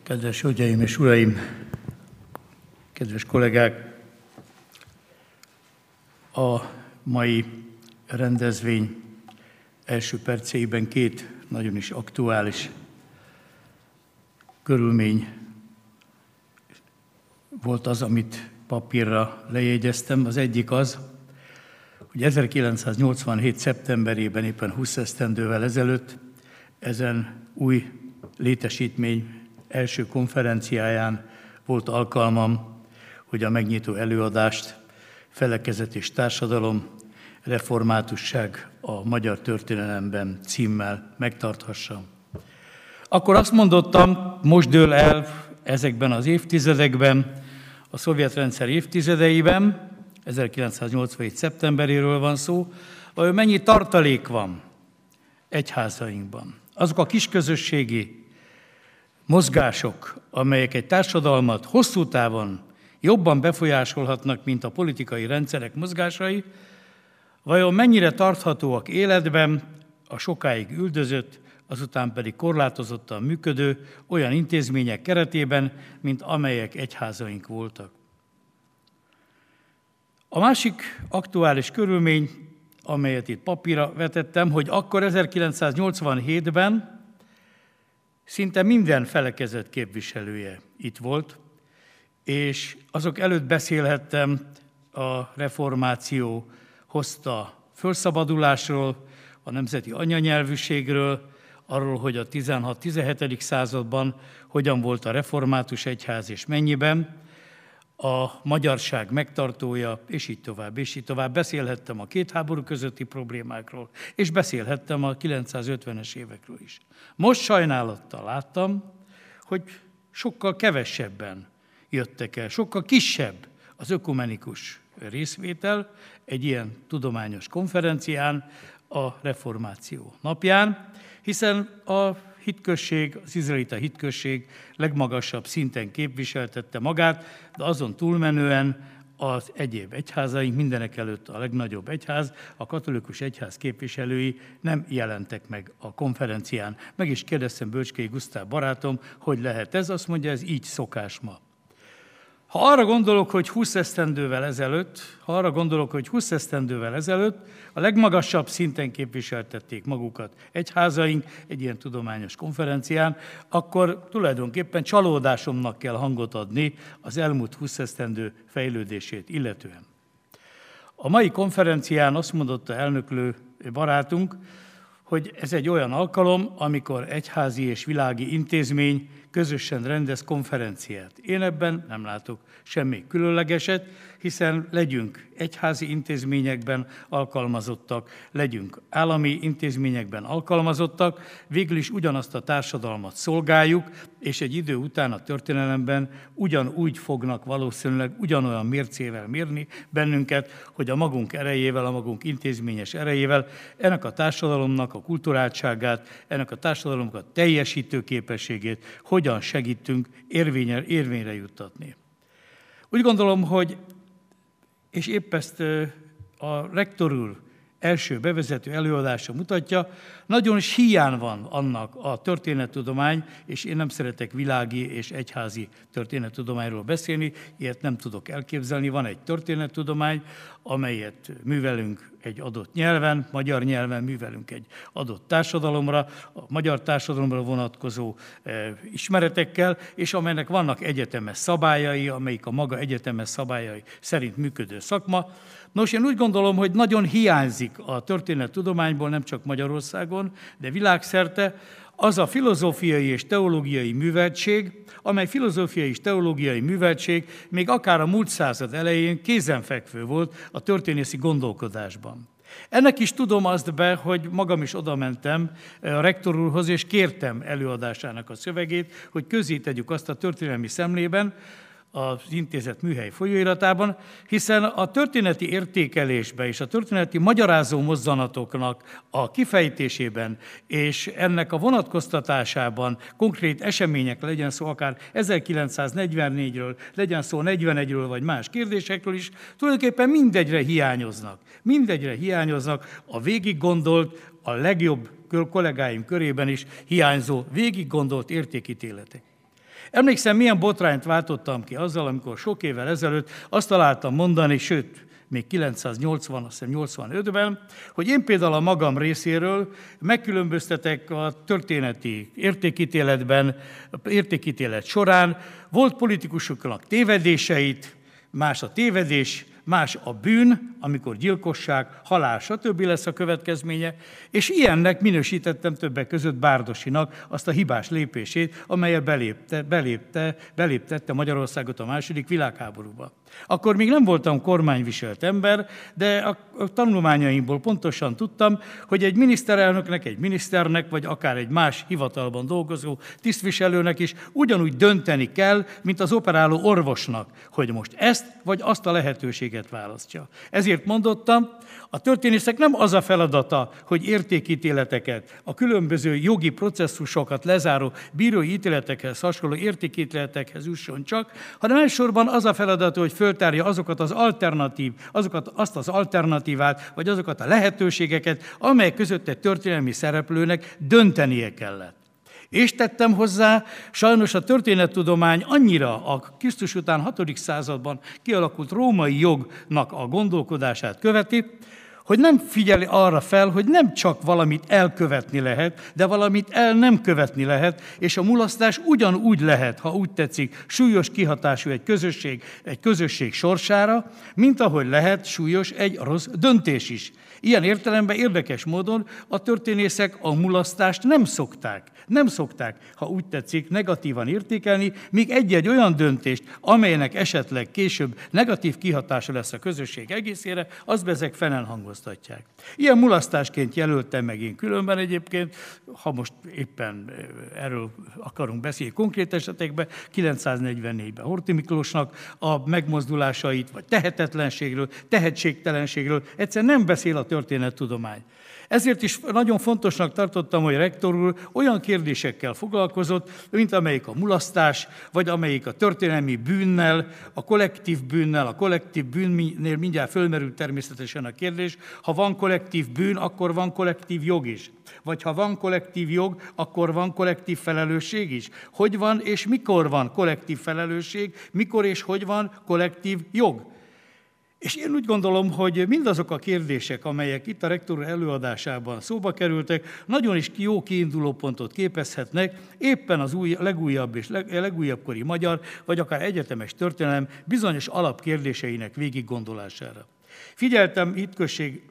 Kedves hölgyeim és uraim, kedves kollégák! A mai rendezvény első perceiben két nagyon is aktuális körülmény volt az, amit papírra lejegyeztem. Az egyik az, hogy 1987. szeptemberében, éppen 20 esztendővel ezelőtt ezen új létesítmény első konferenciáján volt alkalmam, hogy a megnyitó előadást Felekezet és társadalom, reformátusság a magyar történelemben címmel megtarthassam. Akkor azt mondottam, most dől el ezekben az évtizedekben, a szovjet rendszer évtizedeiben, 1987. szeptemberéről van szó, hogy mennyi tartalék van egyházainkban. Azok a kisközösségi mozgások, amelyek egy társadalmat hosszú távon jobban befolyásolhatnak, mint a politikai rendszerek mozgásai, vajon mennyire tarthatóak életben a sokáig üldözött, azután pedig korlátozottan működő olyan intézmények keretében, mint amelyek egyházaink voltak. A másik aktuális körülmény, amelyet itt papírra vetettem, hogy akkor 1987-ben szinte minden felekezet képviselője itt volt, és azok előtt beszélhettem a reformáció hozta fölszabadulásról, a nemzeti anyanyelvűségről, arról, hogy a 16-17. században hogyan volt a református egyház és mennyiben, a magyarság megtartója, és így tovább, és így tovább. Beszélhettem a két háború közötti problémákról, és beszélhettem a 950-es évekről is. Most sajnálattal láttam, hogy sokkal kevesebben jöttek el, sokkal kisebb az ökumenikus részvétel egy ilyen tudományos konferencián, a reformáció napján, hiszen a hitközség, az izraelita hitközség legmagasabb szinten képviseltette magát, de azon túlmenően az egyéb egyházaink, mindenekelőtt a legnagyobb egyház, a katolikus egyház képviselői nem jelentek meg a konferencián. Meg is kérdeztem Bölcskei Gusztáv barátom, hogy lehet ez, azt mondja, ez így szokás ma. Ha arra gondolok, hogy 20 esztendővel ezelőtt a legmagasabb szinten képviseltették magukat egyházaink egy ilyen tudományos konferencián, akkor tulajdonképpen csalódásomnak kell hangot adni az elmúlt 20 esztendő fejlődését illetően. A mai konferencián azt mondotta elnöklő barátunk, hogy ez egy olyan alkalom, amikor egyházi és világi intézmény közösen rendez konferenciát. Én ebben nem látok semmi különlegeset, hiszen legyünk egyházi intézményekben alkalmazottak, legyünk állami intézményekben alkalmazottak, végül is ugyanazt a társadalmat szolgáljuk, és egy idő után a történelemben ugyanúgy fognak valószínűleg ugyanolyan mércével mérni bennünket, hogy a magunk erejével, a magunk intézményes erejével ennek a társadalomnak a kulturáltságát, ennek a társadalomnak a teljesítő képességét hogyan segítünk érvényre juttatni. Úgy gondolom, hogy, és épp ezt a rektor úr első bevezető előadása mutatja, nagyon is hiány van annak a történettudomány, és én nem szeretek világi és egyházi történettudományról beszélni, ilyet nem tudok elképzelni. Van egy történettudomány, amelyet művelünk egy adott nyelven, magyar nyelven művelünk egy adott társadalomra, a magyar társadalomra vonatkozó ismeretekkel, és amelynek vannak egyetemes szabályai, amelyik a maga egyetemes szabályai szerint működő szakma. Nos, én úgy gondolom, hogy nagyon hiányzik a történettudományból, nem csak Magyarországon, de világszerte az a filozófiai és teológiai műveltség, amely filozófiai és teológiai műveltség még akár a múlt század elején kézenfekvő volt a történészi gondolkodásban. Ennek is tudom azt be, hogy magam is odamentem a rektor úrhoz, és kértem előadásának a szövegét, hogy közzé tegyük azt a történelmi szemlében, az intézet műhely folyóiratában, hiszen a történeti értékelésben és a történeti magyarázó mozzanatoknak a kifejtésében és ennek a vonatkoztatásában konkrét események, legyen szó akár 1944-ről, legyen szó 41-ről vagy más kérdésekről is, tulajdonképpen mindegyre hiányoznak a végiggondolt, a legjobb kollégáim körében is hiányzó, végiggondolt értékítéletek. Emlékszem, milyen botrányt váltottam ki azzal, amikor sok évvel ezelőtt azt találtam mondani, sőt, még 980, azt hiszem 85-ben, hogy én például a magam részéről megkülönböztetek a történeti értékítélet során, volt politikusoknak tévedéseit, más a tévedés, más a bűn, amikor gyilkosság, halál, stb. Lesz a következménye, és ilyennek minősítettem többek között Bárdosinak azt a hibás lépését, amelyel beléptette Magyarországot a II. Világháborúba. Akkor még nem voltam kormányviselt ember, de a tanulmányaimból pontosan tudtam, hogy egy miniszterelnöknek, egy miniszternek, vagy akár egy más hivatalban dolgozó tisztviselőnek is ugyanúgy dönteni kell, mint az operáló orvosnak, hogy most ezt vagy azt a lehetőséget választja. Ezért mondottam, a történészek nem az a feladata, hogy értékítéleteket, a különböző jogi processzusokat lezáró bírói ítéletekhez hasonló értékítéletekhez jusson csak, hanem elsősorban az a feladata, hogy föltárja azokat az azt az alternatívát, vagy azokat a lehetőségeket, amelyek között egy történelmi szereplőnek döntenie kellett. És tettem hozzá, sajnos a történettudomány annyira a Krisztus után 6. században kialakult római jognak a gondolkodását követi, hogy nem figyeli arra fel, hogy nem csak valamit elkövetni lehet, de valamit el nem követni lehet, és a mulasztás ugyanúgy lehet, ha úgy tetszik, súlyos kihatású egy közösség sorsára, mint ahogy lehet súlyos egy rossz döntés is. Ilyen értelemben érdekes módon a történészek a mulasztást nem szokták, ha úgy tetszik, negatívan értékelni, míg egy-egy olyan döntést, amelynek esetleg később negatív kihatása lesz a közösség egészére, azt ezek felhangoztatják. Ilyen mulasztásként jelöltem meg én különben egyébként, ha most éppen erről akarunk beszélni konkrét esetekben, 944-ben Horthy Miklósnak a megmozdulásait, vagy tehetetlenségről, tehetségtelenségről egyszer nem beszél a történettudomány. Ezért is nagyon fontosnak tartottam, hogy rektor úr olyan kérdésekkel foglalkozott, mint amelyik a mulasztás, vagy amelyik a történelmi bűnnel, a kollektív bűnnél mindjárt fölmerül természetesen a kérdés, ha van kollektív bűn, akkor van kollektív jog is. Vagy ha van kollektív jog, akkor van kollektív felelősség is. Hogy van és mikor van kollektív felelősség, mikor és hogy van kollektív jog. És én úgy gondolom, hogy mindazok a kérdések, amelyek itt a rektor előadásában szóba kerültek, nagyon is jó kiindulópontot képezhetnek éppen az legújabb és legújabbkori magyar, vagy akár egyetemes történelem bizonyos alapkérdéseinek végiggondolására. Figyeltem hitközség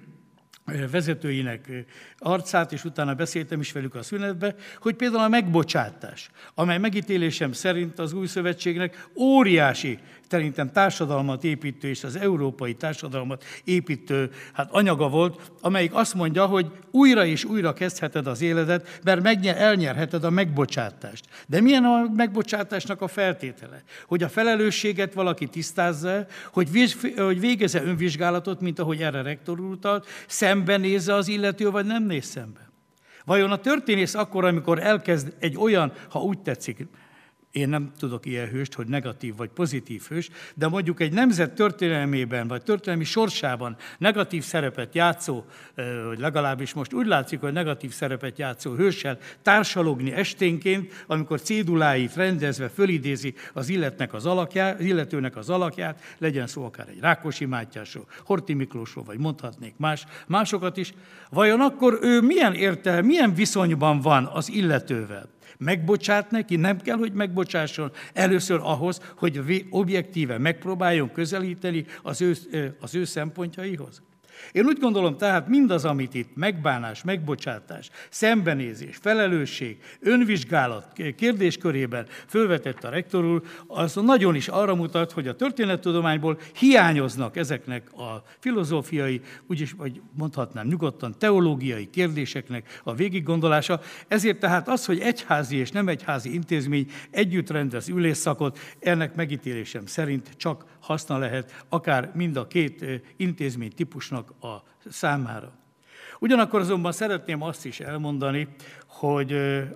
vezetőinek arcát, és utána beszéltem is velük a szünetbe, hogy például a megbocsátás, amely megítélésem szerint az új szövetségnek óriási, szerintem társadalmat építő és az európai társadalmat építő anyaga volt, amelyik azt mondja, hogy újra és újra kezdheted az életet, mert elnyerheted a megbocsátást. De milyen a megbocsátásnak a feltétele? Hogy a felelősséget valaki tisztázza, hogy végezze önvizsgálatot, mint ahogy erre rektor úr utalt, szembenézze az illető, vagy nem néz szembe. Vajon a történész akkor, amikor elkezd egy olyan, ha úgy tetszik, én nem tudok ilyen hőst, hogy negatív vagy pozitív hős, de mondjuk egy nemzet történelmében, vagy történelmi sorsában negatív szerepet játszó, vagy legalábbis most úgy látszik, hogy negatív szerepet játszó hőssel társalogni esténként, amikor céduláit rendezve fölidézi az illetőnek az alakját, legyen szó akár egy Rákosi Mátyásról, Horthy Miklósról, vagy mondhatnék másokat is, vajon akkor ő milyen viszonyban van az illetővel? Megbocsát neki? Nem kell, hogy megbocsásson először ahhoz, hogy objektíve megpróbáljon közelíteni az ő szempontjaihoz. Én úgy gondolom tehát mindaz, amit itt megbánás, megbocsátás, szembenézés, felelősség, önvizsgálat kérdéskörében fölvetett a rektor úr, az nagyon is arra mutat, hogy a történettudományból hiányoznak ezeknek a filozófiai, úgyis, vagy mondhatnám nyugodtan, teológiai kérdéseknek a végiggondolása. Ezért tehát az, hogy egyházi és nem egyházi intézmény együtt rendez ülésszakot, ennek megítélésem szerint csak haszna lehet, akár mind a két intézmény típusnak a számára. Ugyanakkor azonban szeretném azt is elmondani, hogy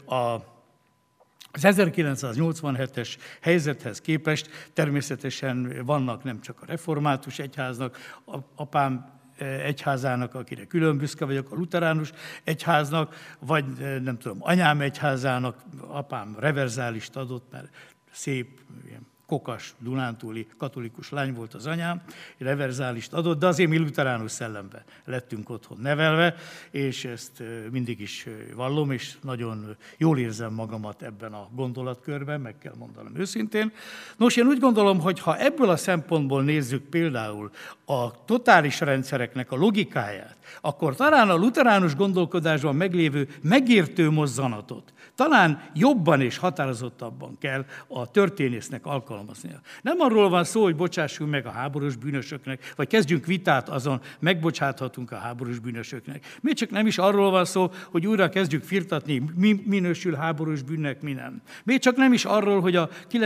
az 1987-es helyzethez képest természetesen vannak nem csak a református egyháznak, apám egyházának, akire külön büszke vagyok, a luteránus egyháznak, vagy nem tudom, anyám egyházának, apám reverzálist adott, mert szép, ilyen kokas, dunántúli katolikus lány volt az anyám, reverzálist adott, de azért mi luteránus szellemben lettünk otthon nevelve, és ezt mindig is vallom, és nagyon jól érzem magamat ebben a gondolatkörben, meg kell mondanom őszintén. Nos, én úgy gondolom, hogy ha ebből a szempontból nézzük például a totális rendszereknek a logikáját, akkor talán a luteránus gondolkodásban meglévő megértő mozzanatot talán jobban és határozottabban kell a történésznek alkalmaznia. Nem arról van szó, hogy bocsássunk meg a háborús bűnösöknek, vagy kezdjünk vitát azon, megbocsáthatunk a háborús bűnösöknek. Még csak nem is arról van szó, hogy újra kezdjük firtatni, mi minősül háborús bűnnek, mi nem. Még csak nem is arról, hogy a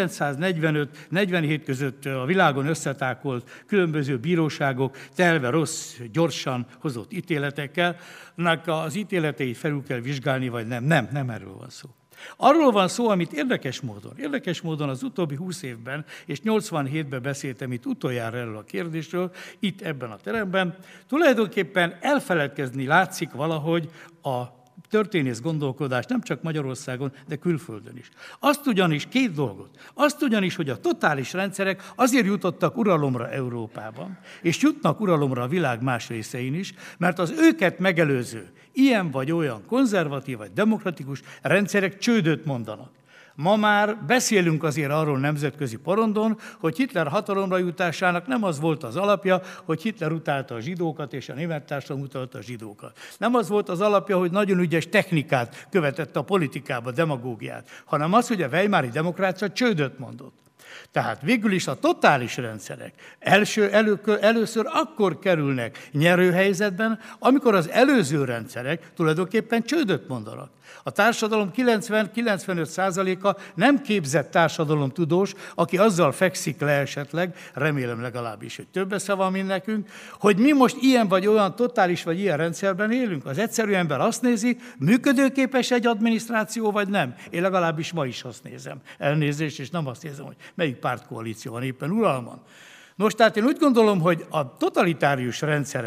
945-47 között a világon összetákolt különböző bíróságok telve rossz, gyorsan hozott ítéletekkel, az ítéleteit felül kell vizsgálni, vagy nem. Nem erről van szó. Arról van szó, amit érdekes módon az utóbbi 20 évben, és 87-ben beszéltem itt utoljára erről a kérdésről, itt ebben a teremben, tulajdonképpen elfeledkezni látszik valahogy a történész gondolkodás nem csak Magyarországon, de külföldön is. Azt ugyanis, két dolgot, hogy a totális rendszerek azért jutottak uralomra Európában, és jutnak uralomra a világ más részein is, mert az őket megelőző, ilyen vagy olyan konzervatív vagy demokratikus rendszerek csődöt mondanak. Ma már beszélünk azért arról nemzetközi porondon, hogy Hitler hatalomra jutásának nem az volt az alapja, hogy Hitler utálta a zsidókat, és a német társadalom utálta a zsidókat. Nem az volt az alapja, hogy nagyon ügyes technikát követett a politikába, demagógiát, hanem az, hogy a weimári demokrácia csődöt mondott. Tehát végül is a totális rendszerek először akkor kerülnek nyerőhelyzetben, amikor az előző rendszerek tulajdonképpen csődöt mondanak. A társadalom 90-95%-a nem képzett társadalomtudós, aki azzal fekszik le esetleg, remélem legalábbis, hogy több esze van, mint nekünk, hogy mi most ilyen vagy olyan totális vagy ilyen rendszerben élünk. Az egyszerű ember azt nézi, működőképes egy adminisztráció, vagy nem. Én legalábbis ma is azt nézem. Elnézést, és nem azt nézem, hogy melyik pártkoalíció van éppen uralmon. Nos, tehát én úgy gondolom, hogy a totalitárius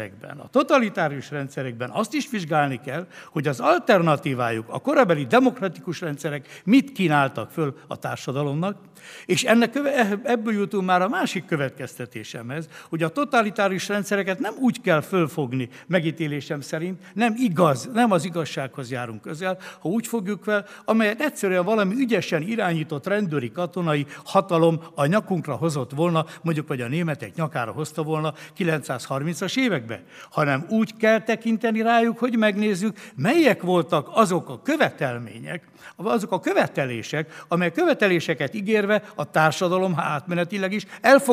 rendszerekben azt is vizsgálni kell, hogy az alternatívájuk, a korabeli demokratikus rendszerek mit kínáltak föl a társadalomnak, és ebből jutunk már a másik következtetésemhez, hogy a totalitárius rendszereket nem úgy kell fölfogni, megítélésem szerint, nem az igazsághoz járunk közel, ha úgy fogjuk fel, amelyet egyszerűen valami ügyesen irányított rendőri katonai hatalom a nyakunkra hozott volna, mondjuk vagy a németek nyakára hozta volna 930-as években, hanem úgy kell tekinteni rájuk, hogy megnézzük, melyek voltak azok a követelmények, azok a követelések, amely követeléseket ígérve a társadalom átmenetileg is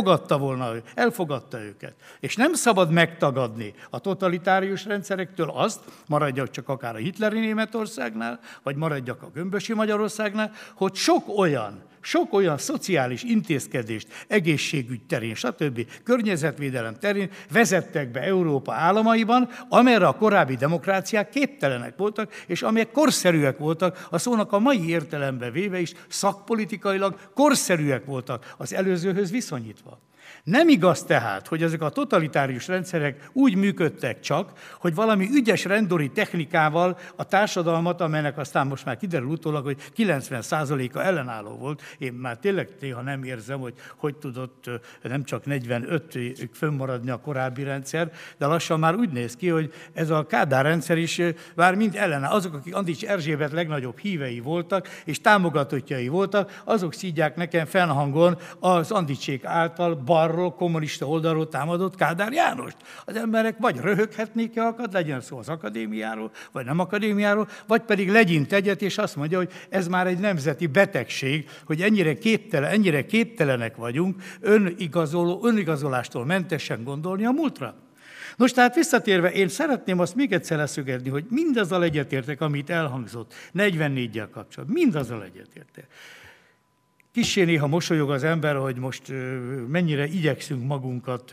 elfogadta őket. És nem szabad megtagadni a totalitárius rendszerektől azt, maradjak csak akár a hitleri Németországnál, vagy maradjak a gömbösi Magyarországnál, hogy sok olyan szociális intézkedést, egészségügy terén, stb. Környezetvédelem terén vezettek be Európa államaiban, amelyre a korábbi demokráciák képtelenek voltak, és amelyek korszerűek voltak, a szónak a mai értelembe véve is szakpolitikailag korszerűek voltak az előzőhöz viszonyítva. Nem igaz tehát, hogy ezek a totalitárius rendszerek úgy működtek csak, hogy valami ügyes rendőri technikával a társadalmat, amelynek aztán most már kiderül utólag, hogy 90%-a ellenálló volt. Én már tényleg néha nem érzem, hogy tudott nem csak 45-ig fönnmaradni a korábbi rendszer, de lassan már úgy néz ki, hogy ez a Kádár rendszer is már mind ellenáll. Azok, akik Andics Erzsébet legnagyobb hívei voltak, és támogatottjai voltak, azok szídják nekem fennhangon az Andicsék által balról, kommunista oldalról támadott Kádár Jánost. Az emberek vagy röhöghetnék akad, legyen szó az akadémiáról, vagy nem akadémiáról, vagy pedig legyint egyet, és azt mondja, hogy ez már egy nemzeti betegség, hogy ennyire képtelenek vagyunk önigazolástól mentesen gondolni a múltra. Nos, tehát visszatérve, én szeretném azt még egyszer leszögezni, hogy mindazzal egyetértek, amit elhangzott 44-jel kapcsolatban, mindazzal egyetértek. Kissé néha mosolyog az ember, hogy most mennyire igyekszünk magunkat,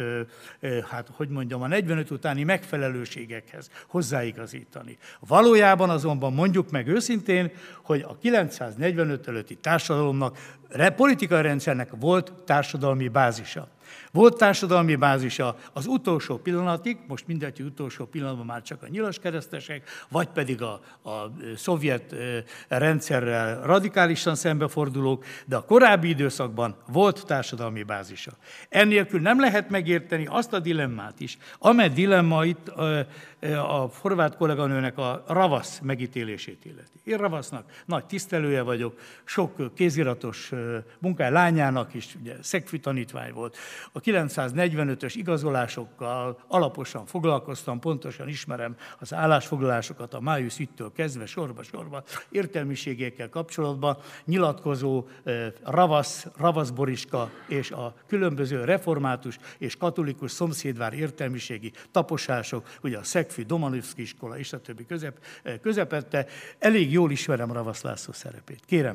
a 45 utáni megfelelőségekhez hozzáigazítani. Valójában azonban mondjuk meg őszintén, hogy a 945 előtti társadalomnak, politikai rendszernek volt társadalmi bázisa. Volt társadalmi bázisa az utolsó pillanatig, most mindegy, utolsó pillanatban már csak a nyilaskeresztesek, vagy pedig a szovjet rendszerrel radikálisan szembefordulók, de a korábbi időszakban volt társadalmi bázisa. Ennélkül nem lehet megérteni azt a dilemmát is, amely dilemma itt a horvát kolléganőnek a ravasz megítélését illeti. Én ravasznak nagy tisztelője vagyok, sok kéziratos munkáj lányának is, ugye szegfű tanítvány volt. A 945-ös igazolásokkal alaposan foglalkoztam, pontosan ismerem az állásfoglalásokat a május 5-től kezdve sorba-sorba, értelmiségekkel kapcsolatban nyilatkozó Ravasz Boriska és a különböző református és katolikus szomszédvár értelmiségi taposások, ugye a Szegfű Domanovszky iskola és a többi közepette, elég jól ismerem Ravasz László szerepét. Kérem,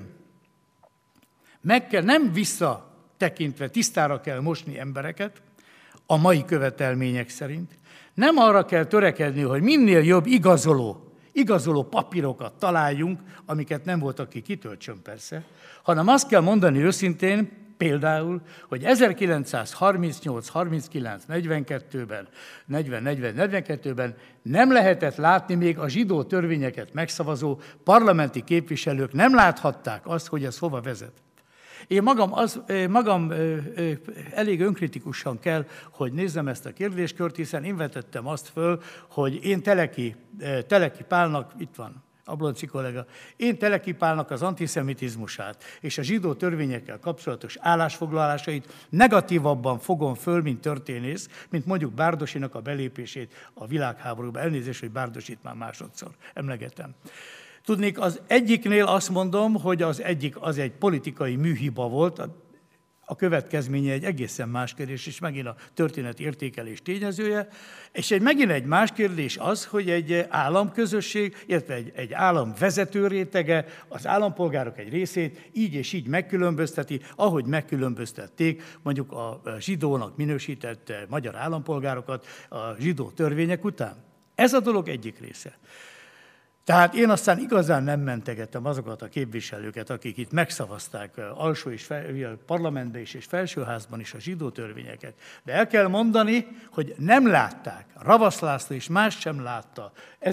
meg kell nem visszatekintve tisztára kell mosni embereket, a mai követelmények szerint. Nem arra kell törekedni, hogy minél jobb igazoló papírokat találjunk, amiket nem volt, aki kitöltsön persze, hanem azt kell mondani őszintén, például, hogy 1938, 39, 42-ben, 40-42-ben nem lehetett látni, még a zsidó törvényeket megszavazó parlamenti képviselők nem láthatták azt, hogy ez hova vezet. Én magam elég önkritikusan kell, hogy nézzem ezt a kérdéskört, hiszen én vetettem azt föl, hogy én Teleki Pálnak, itt van Ablonczy kollega, én Teleki Pálnak az antiszemitizmusát és a zsidó törvényekkel kapcsolatos állásfoglalásait negatívabban fogom föl, mint történész, mint mondjuk Bárdosinak a belépését a világháborúba. Elnézést, hogy Bárdosit már másodszor emlegetem. Tudnék, az egyiknél azt mondom, hogy az egyik az egy politikai műhiba volt, a következménye egy egészen más kérdés, és megint a történeti értékelés tényezője, és megint egy más kérdés az, hogy egy államközösség, illetve egy állam vezető rétege az állampolgárok egy részét így és így megkülönbözteti, ahogy megkülönböztették mondjuk a zsidónak minősített magyar állampolgárokat a zsidó törvények után. Ez a dolog egyik része. Tehát én aztán igazán nem mentegettem azokat a képviselőket, akik itt megszavazták alsó és parlamentben is és felsőházban is a zsidó törvényeket. De el kell mondani, hogy nem látták, Ravasz László és más sem látta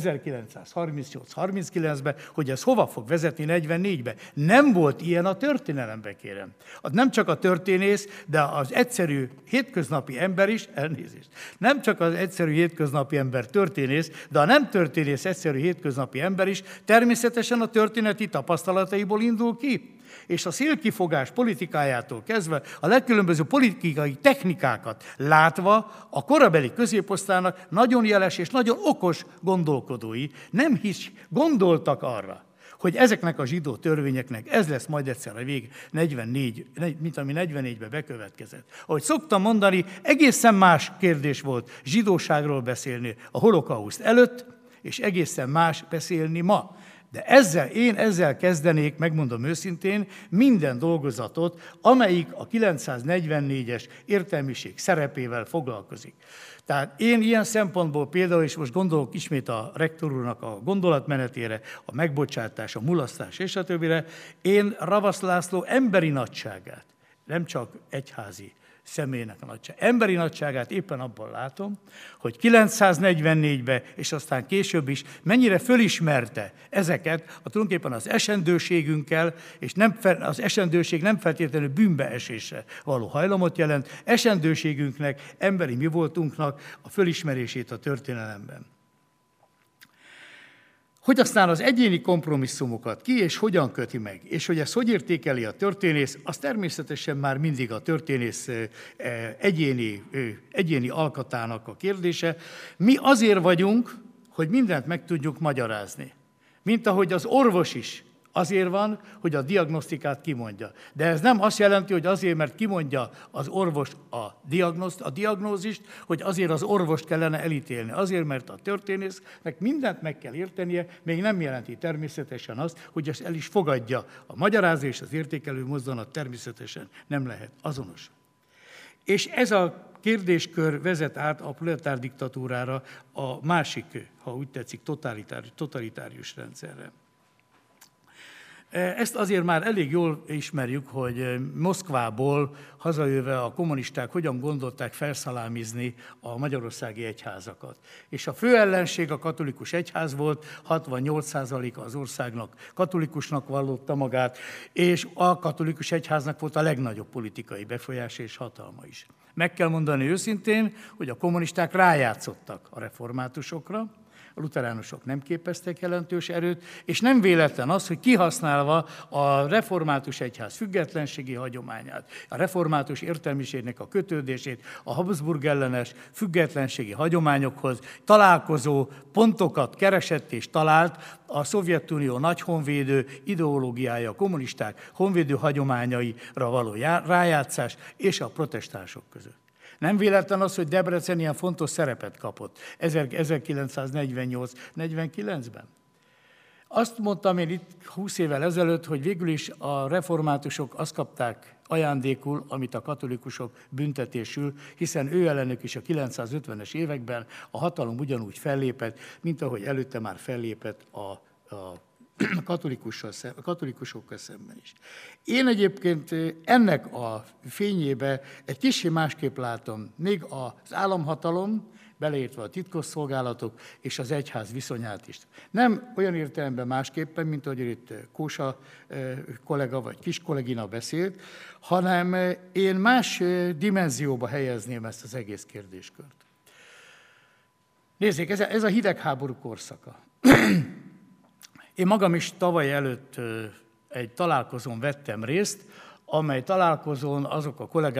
1938-39-ben, hogy ez hova fog vezetni 44-ben. Nem volt ilyen a történelemben, kérem. Nem csak a történész, de az egyszerű hétköznapi ember is, elnézést, nem csak az egyszerű hétköznapi ember történész, de a nem történész egyszerű hétköznapi ember is természetesen a történeti tapasztalataiból indul ki. És a szélkifogás politikájától kezdve a legkülönböző politikai technikákat látva a korabeli középosztálynak nagyon jeles és nagyon okos gondolkodói nem hisz, gondoltak arra, hogy ezeknek a zsidó törvényeknek ez lesz majd egyszer a vége, 44, mint ami 44-ben bekövetkezett. Ahogy szoktam mondani, egészen más kérdés volt zsidóságról beszélni a holokauszt előtt, és egészen más beszélni ma. De én ezzel kezdenék, megmondom őszintén, minden dolgozatot, amelyik a 944-es értelmiség szerepével foglalkozik. Tehát én ilyen szempontból például, és most gondolok ismét a rektor úrnak a gondolatmenetére, a megbocsátás, a mulasztás és a többire, én Ravasz László emberi nagyságát, nem csak egyházi személynek a nagyság. Emberi nagyságát éppen abban látom, hogy 944-ben, és aztán később is mennyire fölismerte ezeket tulajdonképpen az esendőségünkkel, és az esendőség nem feltétlenül bűnbeesésre való hajlamot jelent, esendőségünknek, emberi mi voltunknak a fölismerését a történelemben. Hogy aztán az egyéni kompromisszumokat ki és hogyan köti meg, és hogy ezt hogy értékeli a történész, az természetesen már mindig a történész egyéni alkatának a kérdése. Mi azért vagyunk, hogy mindent meg tudjuk magyarázni. Mint ahogy az orvos is azért van, hogy a diagnosztikát kimondja. De ez nem azt jelenti, hogy azért, mert kimondja az orvos a diagnózist, hogy azért az orvost kellene elítélni. Azért, mert a történésznek mindent meg kell értenie, még nem jelenti természetesen azt, hogy ezt el is fogadja. A magyarázó és az értékelő mozzanat természetesen nem lehet azonos. És ez a kérdéskör vezet át a proletár diktatúrára, a másik, ha úgy tetszik, totalitárius rendszerre. Ezt azért már elég jól ismerjük, hogy Moszkvából hazajöve a kommunisták hogyan gondolták felszalámizni a magyarországi egyházakat. És a fő ellenség a katolikus egyház volt, 68%-a az országnak katolikusnak vallotta magát, és a katolikus egyháznak volt a legnagyobb politikai befolyása és hatalma is. Meg kell mondani őszintén, hogy a kommunisták rájátszottak a reformátusokra, a luteránusok nem képeztek jelentős erőt, és nem véletlen az, hogy kihasználva a református egyház függetlenségi hagyományát, a református értelmiségnek a kötődését a Habsburg ellenes függetlenségi hagyományokhoz találkozó pontokat keresett és talált a Szovjetunió nagy honvédő ideológiája, a kommunisták honvédő hagyományaira való rájátszás és a protestánsok között. Nem véletlen az, hogy Debrecen ilyen fontos szerepet kapott 1948-49-ben. Azt mondtam én itt 20 évvel ezelőtt, hogy végül is a reformátusok azt kapták ajándékul, amit a katolikusok büntetésül, hiszen ő ellenük is a 950-es években a hatalom ugyanúgy fellépett, mint ahogy előtte már fellépett a katolikusokkal szemben is. Én egyébként ennek a fényébe egy kicsi másképp látom még az államhatalom, beleértve a titkosszolgálatok és az egyház viszonyát is. Nem olyan értelemben másképpen, mint ahogy itt Kósa kollega vagy kis kollégina beszélt, hanem én más dimenzióba helyezném ezt az egész kérdéskört. Nézzék, ez a hidegháború korszaka. Én magam is tavaly előtt egy találkozón vettem részt, amely találkozón azok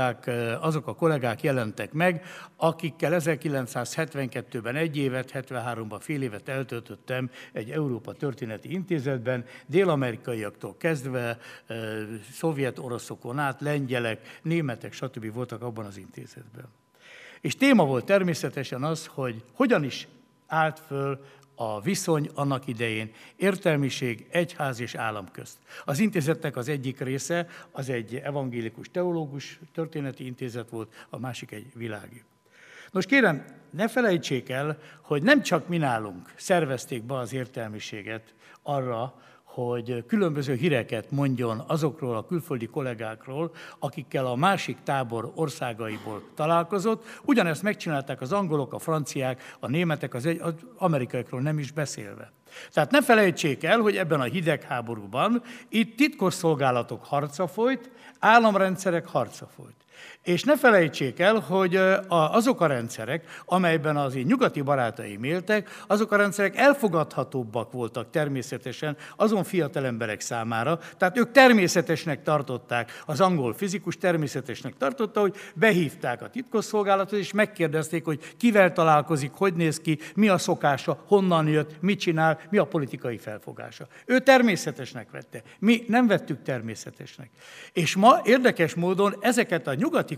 a kollégák jelentek meg, akikkel 1972-ben 1 évet, 73-ban fél évet eltöltöttem egy Európa Történeti Intézetben, dél-amerikaiaktól kezdve, szovjet oroszokon át, lengyelek, németek, stb. Voltak abban az intézetben. És téma volt természetesen az, hogy hogyan is állt föl a viszony annak idején értelmiség, egyház és állam közt. Az intézetnek az egyik része az egy evangélikus teológus történeti intézet volt, a másik egy világi. Nos kérem, ne felejtsék el, hogy nem csak mi nálunk szervezték be az értelmiséget arra, hogy különböző híreket mondjon azokról a külföldi kollégákról, akikkel a másik tábor országaiból találkozott. Ugyanezt megcsinálták az angolok, a franciák, a németek, az amerikaiakról nem is beszélve. Tehát ne felejtsék el, hogy ebben a hidegháborúban itt titkosszolgálatok harca folyt, államrendszerek harca folyt. És ne felejtsék el, hogy azok a rendszerek, amelyben az én nyugati barátaim éltek, azok a rendszerek elfogadhatóbbak voltak természetesen azon fiatal emberek számára, tehát ők természetesnek tartották, az angol fizikus természetesnek tartotta, hogy behívták a titkosszolgálatot, és megkérdezték, hogy kivel találkozik, hogy néz ki, mi a szokása, honnan jött, mit csinál, mi a politikai felfogása. Ő természetesnek vette, mi nem vettük természetesnek. És ma érdekes módon ezeket a nyugati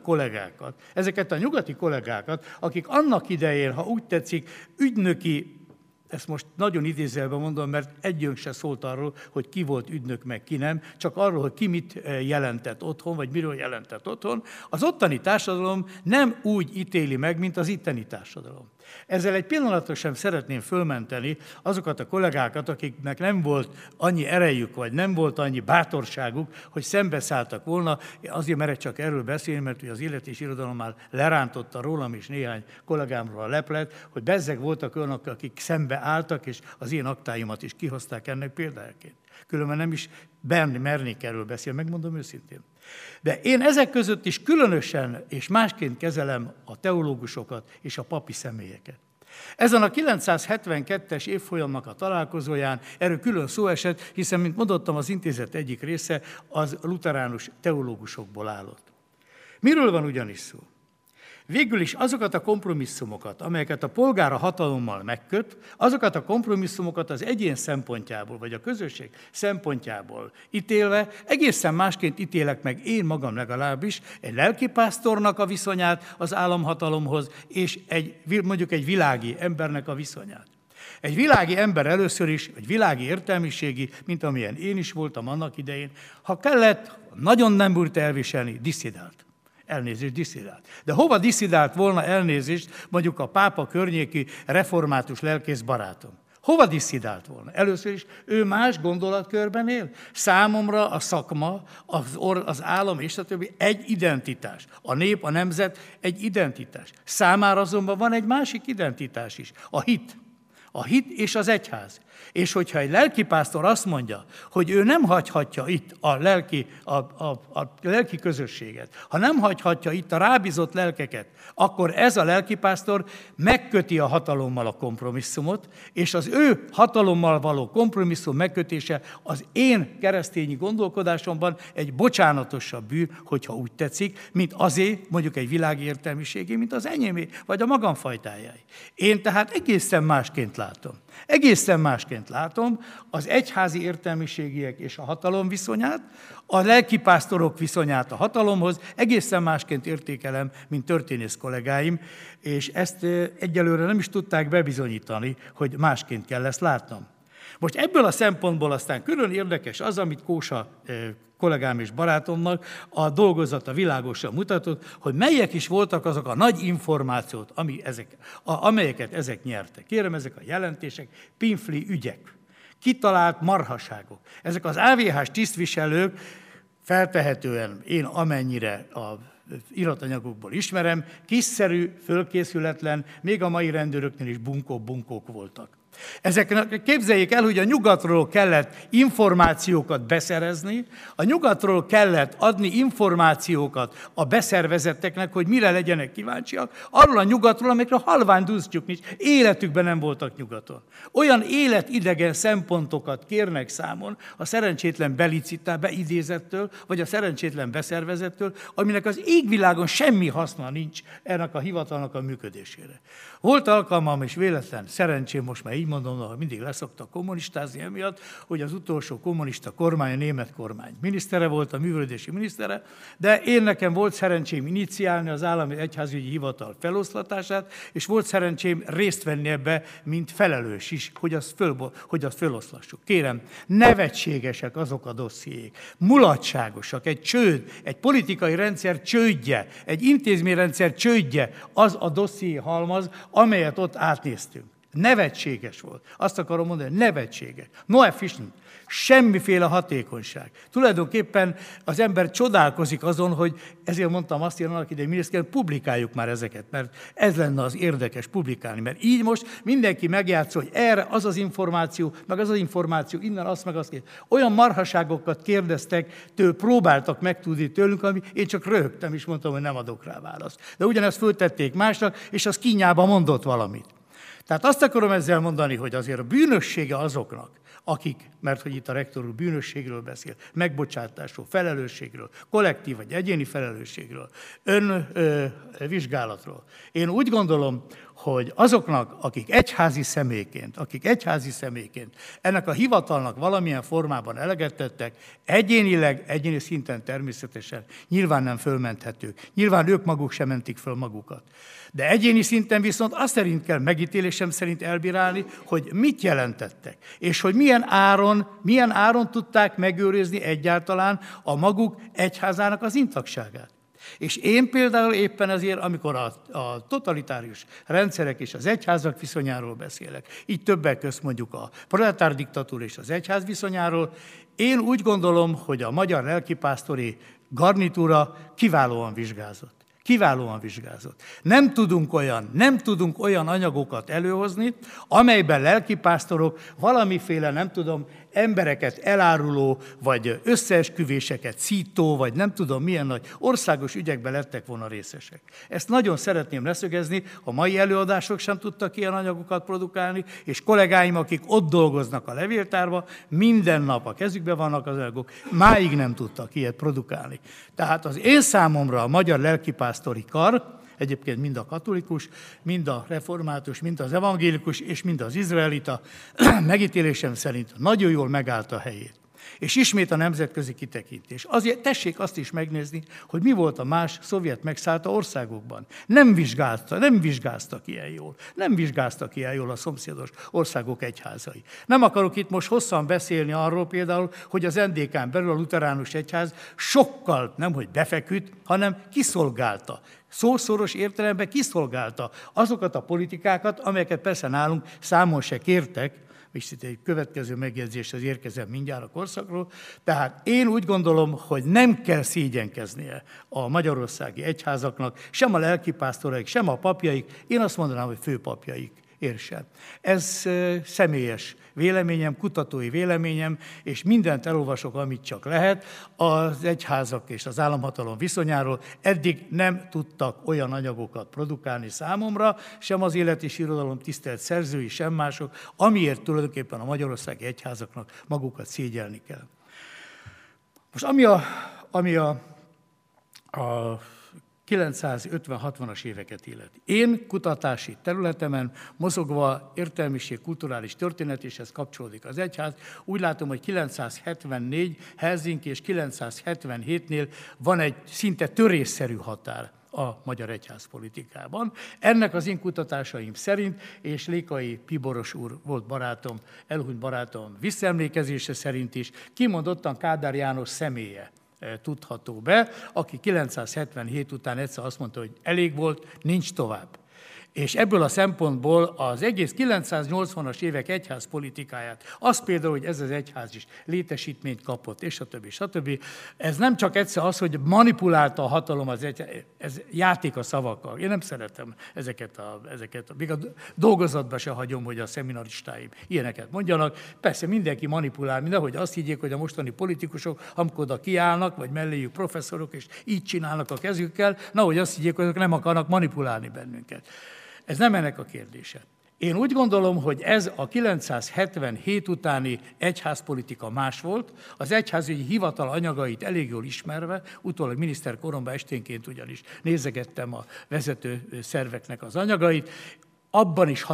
kollégákat, akik annak idején, ha úgy tetszik, ügynöki, ezt most nagyon idézőjelben mondom, mert együnk se szólt arról, hogy ki volt ügynök, meg ki nem, csak arról, hogy ki mit jelentett otthon, vagy miről jelentett otthon, az ottani társadalom nem úgy ítéli meg, mint az itteni társadalom. Ezzel egy pillanatra sem szeretném fölmenteni azokat a kollégákat, akiknek nem volt annyi erejük, vagy nem volt annyi bátorságuk, hogy szembeszálltak volna. Azért merek csak erről beszélni, mert az Élet és Irodalom már lerántotta rólam és néhány kollégámról a leplet, hogy bezzeg voltak olyanok, akik szembe álltak, és az én aktáimat is kihozták ennek példájaként. Különben nem is mernék erről beszélni, megmondom őszintén. De én ezek között is különösen és másként kezelem a teológusokat és a papi személyeket. Ezen a 972-es évfolyamnak a találkozóján erről külön szó esett, hiszen, mint mondottam, az intézet egyik része az luteránus teológusokból állott. Miről van ugyanis szó? Végül is azokat a kompromisszumokat, amelyeket a polgár a hatalommal megköt, azokat a kompromisszumokat az egyén szempontjából, vagy a közösség szempontjából ítélve, egészen másként ítélek meg én magam legalábbis egy lelkipásztornak a viszonyát az államhatalomhoz, és mondjuk egy világi embernek a viszonyát. Egy világi ember először is, egy világi értelmiségi, mint amilyen én is voltam annak idején, ha kellett, nagyon nem bírta elviselni, disszidált. Elnézést, disszidált. De hova disszidált volna elnézést mondjuk a pápa környéki református lelkész barátom? Hova disszidált volna? Először is ő más gondolatkörben él. Számomra a szakma, az állam és a többi egy identitás. A nép, a nemzet egy identitás. Számára azonban van egy másik identitás is, a hit. A hit és az egyház. És hogyha egy lelkipásztor azt mondja, hogy ő nem hagyhatja itt a lelki közösséget, ha nem hagyhatja itt a rábízott lelkeket, akkor ez a lelkipásztor megköti a hatalommal a kompromisszumot, és az ő hatalommal való kompromisszum megkötése az én keresztényi gondolkodásomban egy bocsánatosabb bűn, hogyha úgy tetszik, mint azért mondjuk egy világi értelmiségé, mint az enyémé, vagy a magamfajtájáé. Én tehát egészen másként látom. Egészen másként látom az egyházi értelmiségiek és a hatalom viszonyát, a lelkipásztorok viszonyát a hatalomhoz, egészen másként értékelem, mint történész kollégáim, és ezt egyelőre nem is tudták bebizonyítani, hogy másként kell ezt látnom. Most ebből a szempontból aztán külön érdekes az, amit Kósa kollégám és barátomnak a dolgozata világosan mutatott, hogy melyek is voltak azok a nagy információt, amelyeket ezek nyertek. Kérem, ezek a jelentések, pinfli ügyek, kitalált marhaságok. Ezek az AVH-s tisztviselők, feltehetően én amennyire a iratanyagokból ismerem, kiszerű, fölkészületlen, még a mai rendőröknél is bunkók voltak. Ezeknek képzeljék el, hogy a nyugatról kellett információkat beszerezni, a nyugatról kellett adni információkat a beszervezetteknek, hogy mire legyenek kíváncsiak, arról a nyugatról, amikre halvány dusztjuk nincs, életükben nem voltak nyugaton. Olyan életidegen szempontokat kérnek számon a szerencsétlen beidézettől, vagy a szerencsétlen beszervezettől, aminek az égvilágon semmi haszna nincs ennek a hivatalnak a működésére. Volt alkalmam, és véletlen szerencsém, most már így mondom, hogy mindig leszoktak kommunistázni emiatt, hogy az utolsó kommunista kormány, a német kormány minisztere volt, a művelődési minisztere, de nekem volt szerencsém iniciálni az állami egyházügyi hivatal feloszlatását, és volt szerencsém részt venni ebbe, mint felelős is, hogy azt feloszlassuk. Kérem, nevetségesek azok a dossziék, mulatságosak, egy csőd, egy politikai rendszer csődje, egy intézményrendszer csődje az a dosszié halmaz, amelyet ott átnéztünk. Nevetséges volt. Azt akarom mondani, nevetséges. No efficient. Semmiféle hatékonyság. Tulajdonképpen az ember csodálkozik azon, hogy ezért mondtam azt annak idején miniszter, publikáljuk már ezeket, mert ez lenne az érdekes publikálni. Mert így most mindenki megjátszol, hogy erre az információ, meg az információ, innen azt meg azt. Olyan marhaságokat kérdeztek, próbáltak megtudni tőlünk, ami én csak röhögtem, és mondtam, hogy nem adok rá választ. De ugyanezt föltették másnak, és az kínjába mondott valamit. Tehát azt akarom ezzel mondani, hogy azért a bűnössége azoknak, akik, mert hogy itt a rektor úr bűnösségről beszél, megbocsátásról, felelősségről, kollektív vagy egyéni felelősségről, önvizsgálatról. Én úgy gondolom, hogy azoknak, akik egyházi személyként ennek a hivatalnak valamilyen formában eleget tettek, egyéni szinten természetesen nyilván nem fölmenthetők. Nyilván ők maguk sem mentik föl magukat. De egyéni szinten viszont azt szerint kell megítélésem szerint elbírálni, hogy mit jelentettek, és hogy milyen áron tudták megőrizni egyáltalán a maguk egyházának az intaktságát. És én például éppen ezért, amikor a totalitárius rendszerek és az egyházak viszonyáról beszélek, így többek közt mondjuk a proletár diktatúra és az egyház viszonyáról, én úgy gondolom, hogy a magyar lelkipásztori garnitúra kiválóan vizsgázott. Nem tudunk olyan anyagokat előhozni, amelyben lelkipásztorok valamiféle, embereket eláruló, vagy összeesküvéseket szító, vagy nem tudom milyen nagy országos ügyekben lettek volna részesek. Ezt nagyon szeretném leszögezni, a mai előadások sem tudtak ilyen anyagokat produkálni, és kollégáim, akik ott dolgoznak a levéltárban, minden nap a kezükben vannak az anyagok, máig nem tudtak ilyet produkálni. Tehát az én számomra a magyar lelkipásztori kar, egyébként mind a katolikus, mind a református, mind az evangélikus, és mind az izraelita megítélésem szerint nagyon jól megállt a helyét. És ismét a nemzetközi kitekintés. Azért tessék azt is megnézni, hogy mi volt a más szovjet megszállta országokban. Nem vizsgáztak ilyen jól. Nem vizsgáztak ilyen jól a szomszédos országok egyházai. Nem akarok itt most hosszan beszélni arról például, hogy az NDK-n belül a luteránus egyház sokkal nemhogy befeküdt, hanem kiszolgálta. Szószoros értelemben kiszolgálta azokat a politikákat, amelyeket persze nálunk számon se kértek, és itt egy következő megjegyzéshez érkezem mindjárt a korszakról. Tehát én úgy gondolom, hogy nem kell szégyenkeznie a magyarországi egyházaknak, sem a lelkipásztoraik, sem a papjaik, én azt mondanám, hogy főpapjaik érse. Ez személyes véleményem, kutatói véleményem, és mindent elolvasok, amit csak lehet. Az egyházak és az államhatalom viszonyáról eddig nem tudtak olyan anyagokat produkálni számomra, sem az Élet és Irodalom tisztelt szerzői, sem mások, amiért tulajdonképpen a magyarországi egyházaknak magukat szégyelni kell. Most ami a 950-60-as éveket illeti. Én kutatási területemen mozogva értelmiség, kulturális történet, és ez kapcsolódik az egyház, úgy látom, hogy 974 Helsinki és 977-nél van egy szinte törésszerű határ a magyar egyházpolitikában. Ennek az én kutatásaim szerint, és Lékai Piboros úr volt barátom, elhunyt barátom visszaemlékezése szerint is, kimondottan Kádár János személye tudható be, aki 977 után egyszer azt mondta, hogy elég volt, nincs tovább. És ebből a szempontból az egész 980-as évek egyházpolitikáját, az például, hogy ez az egyház is létesítményt kapott, és stb. Ez nem csak egyszer az, hogy manipulálta a hatalom az egyház, ez játék a szavakkal. Én nem szeretem ezeket, még a dolgozatban se hagyom, hogy a szeminaristáim ilyeneket mondjanak. Persze mindenki manipulál, nehogy azt higgyék, hogy a mostani politikusok, amikor oda kiállnak, vagy melléjük professzorok, és így csinálnak a kezükkel, nehogy azt higgyék, hogy azok nem akarnak manipulálni bennünket. Ez nem ennek a kérdése. Én úgy gondolom, hogy ez a 977 utáni egyházpolitika más volt, az egyházügyi hivatal anyagait elég jól ismerve, utólag miniszterkoromban esténként ugyanis nézegettem a vezető szerveknek az anyagait, abban is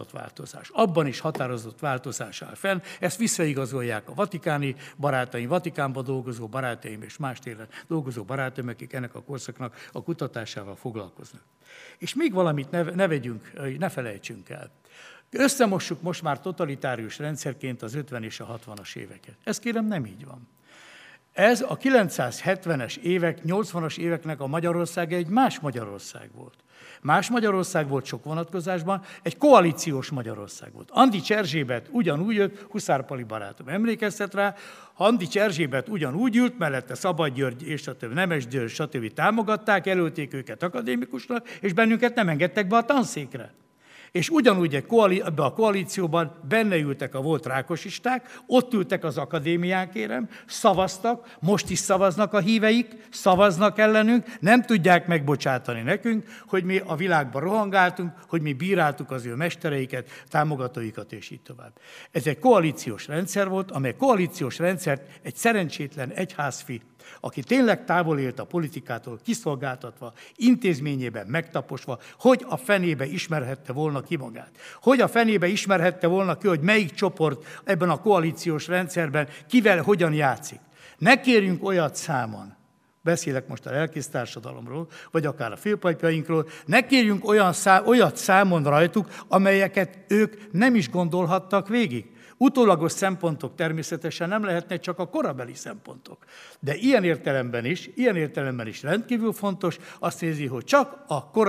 határozott változás áll fenn. Ezt visszaigazolják a vatikáni barátaim, Vatikánban dolgozó barátaim és más téren dolgozó barátaim, akik ennek a korszaknak a kutatásával foglalkoznak. És még valamit ne felejtsünk el. Összemossuk most már totalitárius rendszerként az 50 és a 60-as éveket. Ez kérem nem így van. Ez a 970-es évek, 80-as éveknek a Magyarország egy más Magyarország volt. Más Magyarország volt sok vonatkozásban, egy koalíciós Magyarország volt. Andics Erzsébet ugyanúgy jött, Huszárpali barátom emlékeztet rá, Andics Erzsébet ugyanúgy ült, mellette Szabad György és a többi, Nemes György, stb. Támogatták, jelölték őket akadémikusnak, és bennünket nem engedtek be a tanszékre. És ugyanúgy ebbe a koalícióban benne ültek a volt rákosisták, ott ültek az akadémián, kérem, szavaztak, most is szavaznak a híveik, szavaznak ellenünk, nem tudják megbocsátani nekünk, hogy mi a világban rohangáltunk, hogy mi bíráltuk az ő mestereiket, támogatóikat, és így tovább. Ez egy koalíciós rendszer volt, amely koalíciós rendszert egy szerencsétlen egyházfi, aki tényleg távol élt a politikától, kiszolgáltatva, intézményében megtaposva, hogy a fenébe ismerhette volna ki magát. Hogy a fenébe ismerhette volna ki, hogy melyik csoport ebben a koalíciós rendszerben kivel hogyan játszik. Ne kérjünk olyat számon, beszélek most a lelkésztársadalomról, vagy akár a főpapjainkról, ne kérjünk olyat számon rajtuk, amelyeket ők nem is gondolhattak végig. Utólagos szempontok természetesen nem lehetnek csak a korabeli szempontok. De ilyen értelemben is rendkívül fontos, azt nézi, hogy csak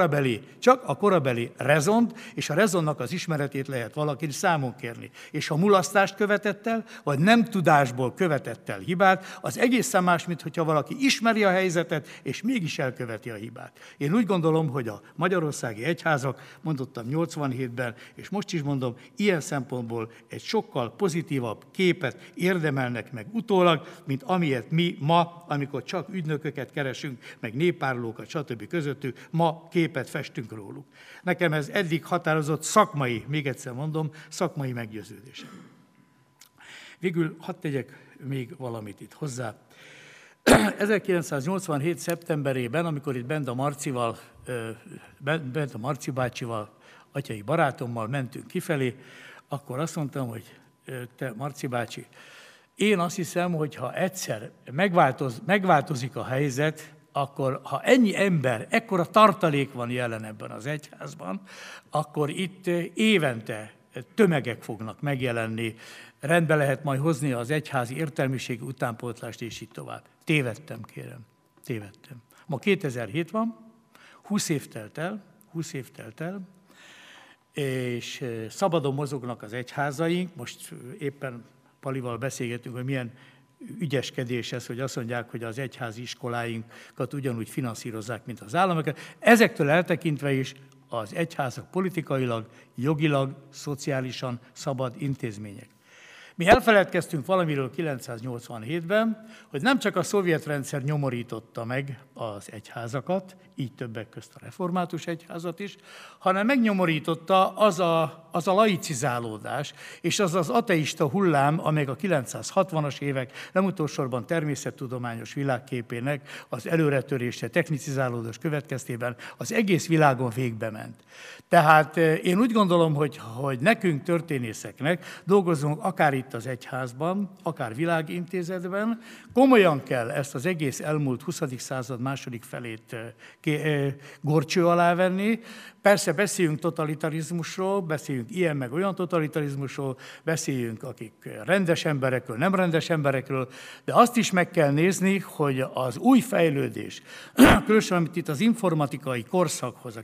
a korabeli rezont, és a rezonnak az ismeretét lehet valaki számon kérni. És ha mulasztást követett el, vagy nem tudásból követett el hibát, az egészen más, mint hogyha valaki ismeri a helyzetet, és mégis elköveti a hibát. Én úgy gondolom, hogy a magyarországi egyházak, mondottam 87-ben, és most is mondom, ilyen szempontból egy sokkal pozitívabb képet érdemelnek meg utólag, mint amilyet mi ma, amikor csak ügynököket keresünk, meg néppárlókat, stb. Közöttük, ma képet festünk róluk. Nekem ez eddig határozott szakmai, még egyszer mondom, szakmai meggyőződésem. Végül hadd tegyek még valamit itt hozzá. 1987. szeptemberében, amikor itt Benda Marci bácsival, atyai barátommal mentünk kifelé, akkor azt mondtam, hogy te, Marci bácsi, én azt hiszem, hogy ha egyszer megváltozik a helyzet, akkor ha ennyi ember, ekkora tartalék van jelen ebben az egyházban, akkor itt évente tömegek fognak megjelenni, rendbe lehet majd hozni az egyházi értelmiségi utánpótlást, és így tovább. Tévedtem, kérem, tévedtem. Ma 2007 van, 20 év telt el, és szabadon mozognak az egyházaink. Most éppen Palival beszélgetünk, hogy milyen ügyeskedés ez, hogy azt mondják, hogy az egyházi iskoláinkat ugyanúgy finanszírozzák, mint az államokat. Ezektől eltekintve is az egyházak politikailag, jogilag, szociálisan szabad intézmények. Mi elfeledkeztünk valamiről 987-ben, hogy nem csak a szovjet rendszer nyomorította meg az egyházakat, így többek közt a református egyházat is, hanem megnyomorította az a laicizálódás, és az az ateista hullám, amely a 960-as évek nem utolsósorban természettudományos világképének az előretörése, technicizálódás következtében az egész világon végbe ment. Tehát én úgy gondolom, hogy nekünk, történészeknek dolgozunk akár itt az egyházban, akár világintézetben, komolyan kell ezt az egész elmúlt 20. század második felét górcső alá venni. Persze beszéljünk totalitarizmusról, beszéljünk ilyen meg olyan totalitarizmusról, beszéljünk akik rendes emberekről, nem rendes emberekről, de azt is meg kell nézni, hogy az új fejlődés, különösen amit itt az informatikai korszakhoz, a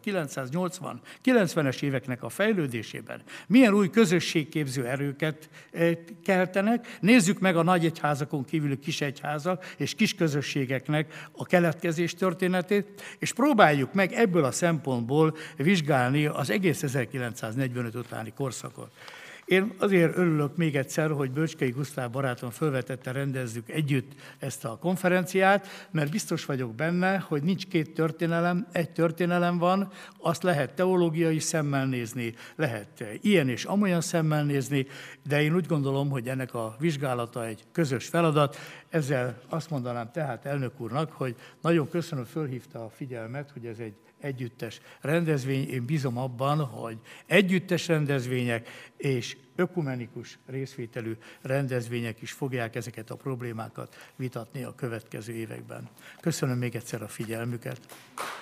980-90-es éveknek a fejlődésében, milyen új közösségképző erőket keltenek. Nézzük meg a nagy egyházakon kívüli kis egyházak és kis közösségeknek a keletkezés történetét, és próbáljuk meg ebből a szempontból vizsgálni az egész 1945 utáni korszakot. Én azért örülök még egyszer, hogy Bölcskei Gusztáv barátom felvetette, rendezzük együtt ezt a konferenciát, mert biztos vagyok benne, hogy nincs két történelem, egy történelem van, azt lehet teológiai szemmel nézni, lehet ilyen és amolyan szemmel nézni, de én úgy gondolom, hogy ennek a vizsgálata egy közös feladat. Ezzel azt mondanám tehát elnök úrnak, hogy nagyon köszönöm, fölhívta a figyelmet, hogy ez egy együttes rendezvény. Én bízom abban, hogy együttes rendezvények és ökumenikus részvételű rendezvények is fogják ezeket a problémákat vitatni a következő években. Köszönöm még egyszer a figyelmüket.